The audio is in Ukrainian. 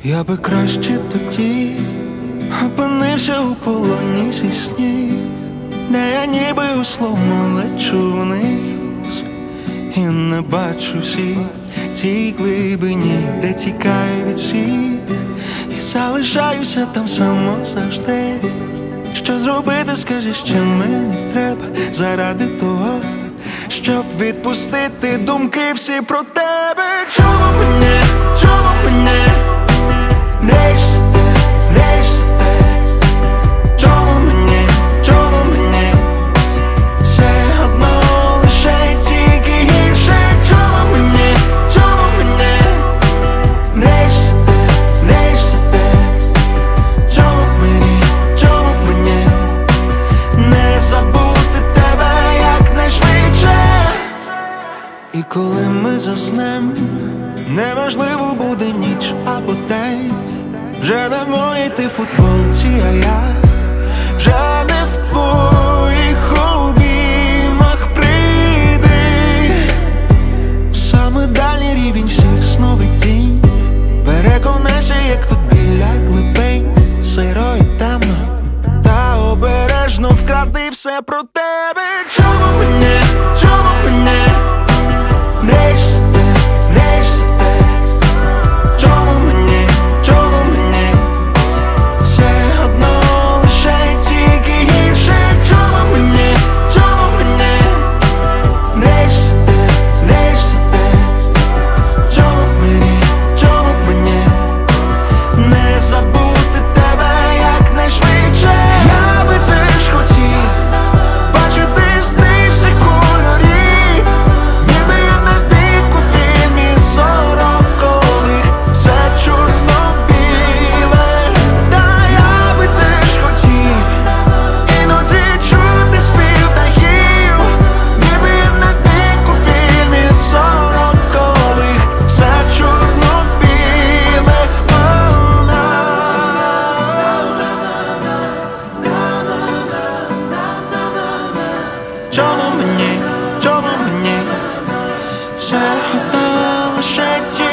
Я би краще тоді опинився у полоні зі снів, де я ніби у слому лечу вниз і не бачу всіх тій глибині, де тікаю від всіх і залишаюся там само завжди. Що зробити, скажи, що мені треба заради того, щоб відпустити думки всі про тебе. Чому мене нищите, чому мені все одно лише тільки гірше. Чому мене нищите, чому мені не забути тебе якнайшвидше. І коли ми заснем, неважливо буде ніч або день, вже не в моїй ти футболці, а я вже не в твоїх обіймах. Прийди у саме дальній рівень всіх сновидінь, переконайся, як тут біля глибин сиро і темно, та обережно вкради все про тебе. Чому мене нищите, чому мені все одно лише тільки гірше. Чому мене нищите, чому мені не забути тебе якнайшвидше. Я би теж хотів бачити сни всіх кольорів, ніби я на дику фільмі сорокових, все чорно-біле. Та я би теж хотів іноді чути спів птахів, ніби я на дику фільмі сорокових, все чорно-біле. Чому мені все одно лише ті